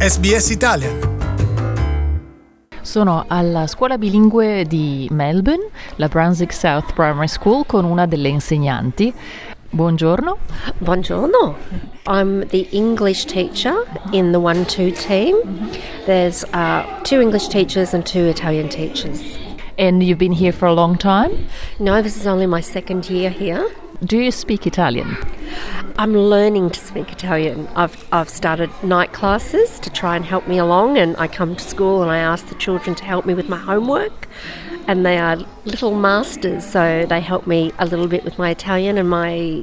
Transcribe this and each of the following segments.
SBS Italian. Sono alla scuola bilingue di Melbourne, la Brunswick South Primary School, con una delle insegnanti. Buongiorno. Buongiorno. I'm the English teacher in the 1-2 team. There's 2 English teachers and 2 Italian teachers. And you've been here for a long time? No, this is only my second year here. Do you speak Italian? I'm learning to speak Italian. I've started night classes to try and help me along, and I come to school and I ask the children to help me with my homework, and they are little masters, so they help me a little bit with my Italian, and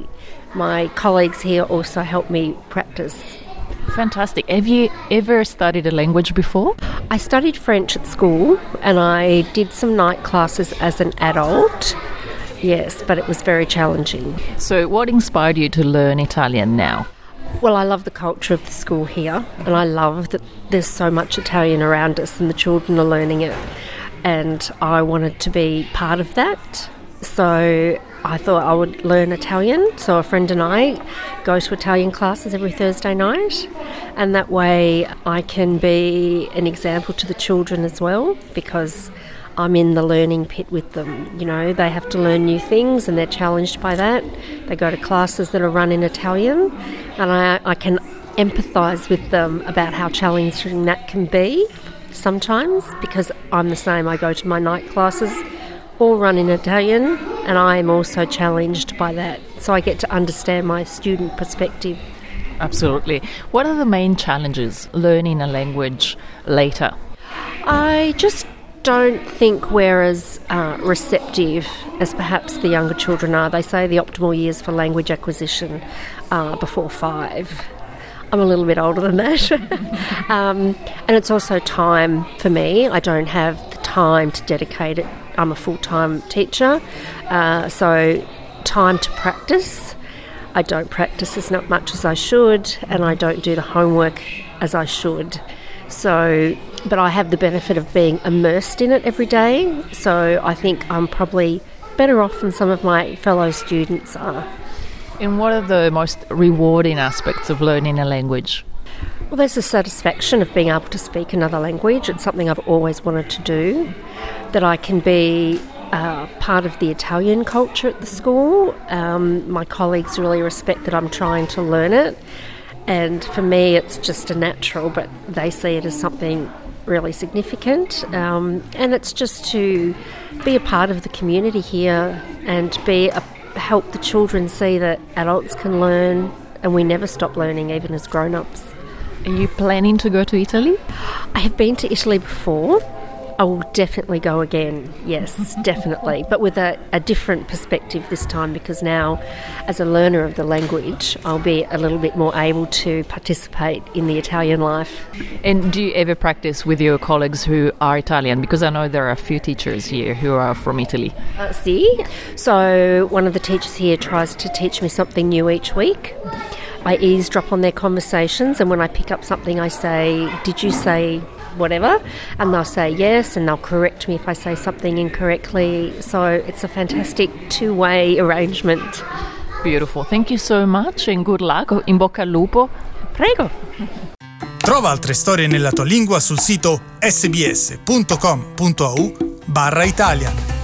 my colleagues here also help me practice. Fantastic. Have you ever studied a language before? I studied French at school and I did some night classes as an adult. Yes, but it was very challenging. So what inspired you to learn Italian now? Well, I love the culture of the school here, and I love that there's so much Italian around us and the children are learning it. And I wanted to be part of that. So I thought I would learn Italian. So a friend and I go to Italian classes every Thursday night. And that way I can be an example to the children as well, because I'm in the learning pit with them. You know, they have to learn new things and they're challenged by that. They go to classes that are run in Italian, and I can empathise with them about how challenging that can be sometimes, because I'm the same. I go to my night classes, all run in Italian, and I am also challenged by that. So I get to understand my student perspective. Absolutely. What are the main challenges learning a language later? I just don't think we're as receptive as perhaps the younger children are. They say the optimal years for language acquisition are before 5. I'm a little bit older than that. And it's also time for me. I don't have the time to dedicate it. I'm a full-time teacher, so time to practice. I don't practice as much as I should, and I don't do the homework as I should. So, but I have the benefit of being immersed in it every day, so I think I'm probably better off than some of my fellow students are. And what are the most rewarding aspects of learning a language? Well, there's the satisfaction of being able to speak another language. It's something I've always wanted to do, that I can be part of the Italian culture at the school. My colleagues really respect that I'm trying to learn it. And for me, it's just a natural, but they see it as something really significant. And it's just to be a part of the community here and help the children see that adults can learn, and we never stop learning, even as grown-ups. Are you planning to go to Italy? I have been to Italy before. I will definitely go again, yes, definitely, but with a different perspective this time, because now, as a learner of the language, I'll be a little bit more able to participate in the Italian life. And do you ever practice with your colleagues who are Italian? Because I know there are a few teachers here who are from Italy. So one of the teachers here tries to teach me something new each week. I eavesdrop on their conversations, and when I pick up something I say, "Did you say whatever?" And they'll say yes, and they'll correct me if I say something incorrectly. So it's a fantastic two-way arrangement. Beautiful. Thank you so much and good luck. In bocca al lupo. Prego. Trova altre storie nella tua lingua sul sito sbs.com.au/Italian.